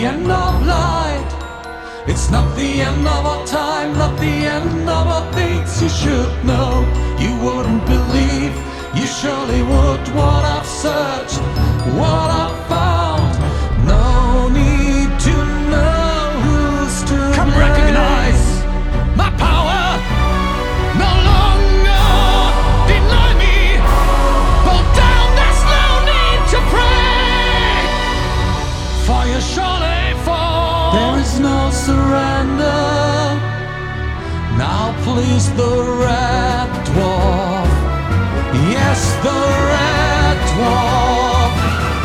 the end of light. It's not the end of our time, not the end of our things you should know. You wouldn't believe, you surely would, what I've searched, what I've found. No need to know who's to come blame. Recognize my power, no longer deny me. Bow down, there's no need to pray, for you surely fall. There is no surrender. Now please the Red Dwarf, yes, the Red Dwarf.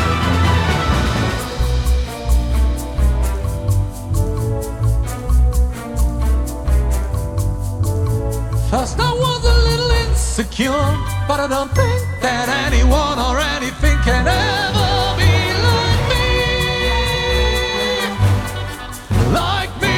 First I was a little insecure, but I don't think that anyone or anything can ever be like me. Like me.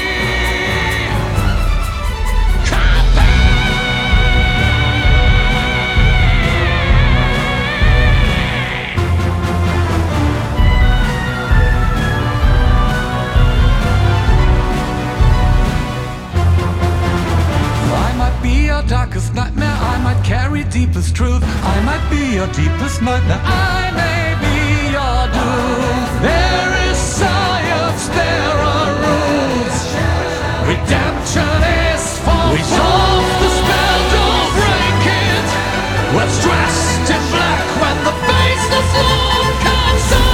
Your darkest nightmare, I might carry deepest truth. I might be your deepest nightmare, I may be your doom. There is science, there are rules. Redemption is for resolve the spell, don't break it. What's dressed in black when the faceless Lord comes on?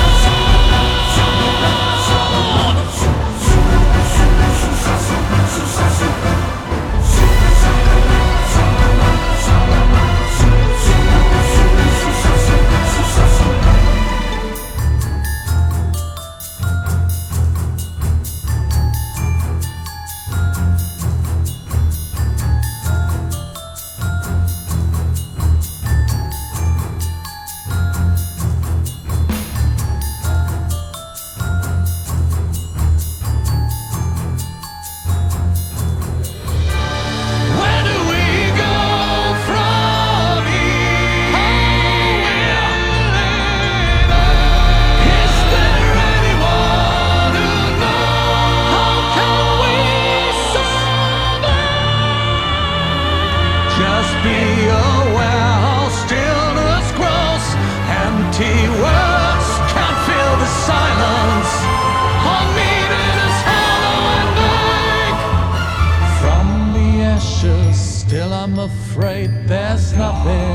Just be aware how stillness grows. Empty words can't fill the silence. All meaning is hollow and vague. From the ashes, still I'm afraid there's nothing.